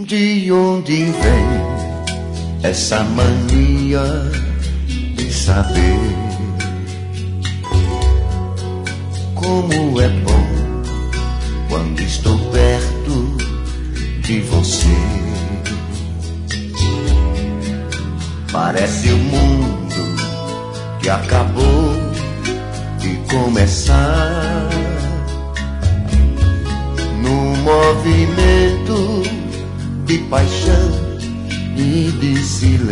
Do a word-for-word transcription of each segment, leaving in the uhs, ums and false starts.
De onde vem essa mania de saber como é bom quando estou perto de você? Parece o mundo que acabou de começar, num movimento de paixão e de silêncio.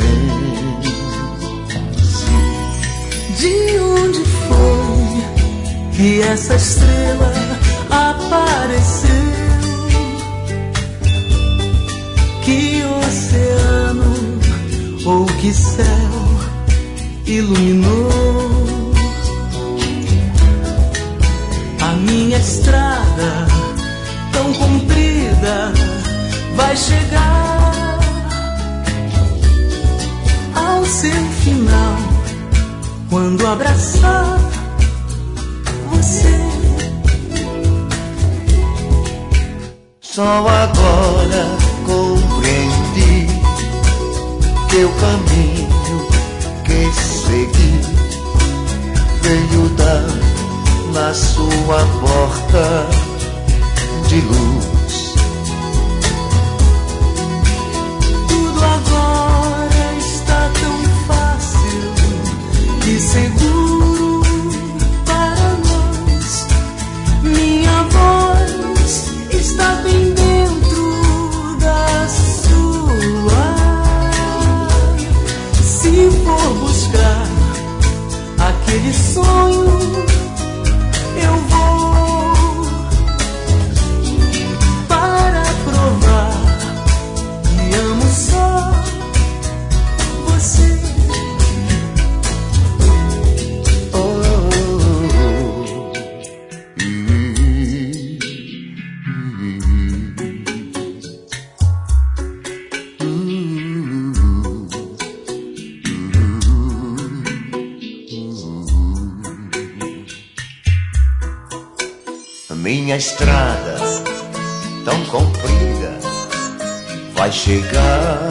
De onde foi que essa estrela apareceu? Que oceano ou que céu iluminou a minha estrada tão comprida? Vai chegar ao seu final quando abraçar você. Só agora compreendi que o caminho que segui veio dar na sua porta de luz. Agora está tão fácil e seguro para nós. Minha voz está bem dentro da sua. Se for buscar aquele sonho, eu vou para provar que amo só você. Oh, a minha estrada tão comprida vai chegar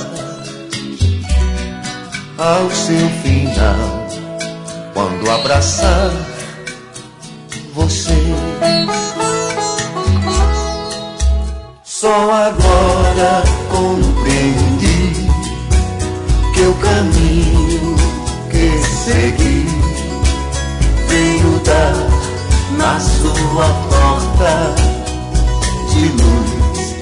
ao seu final quando abraçar você. Só agora compreendi que o caminho que segui veio dar na sua porta de luz.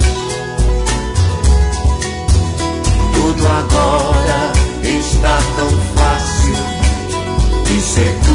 Tudo agora está tão fácil e seguro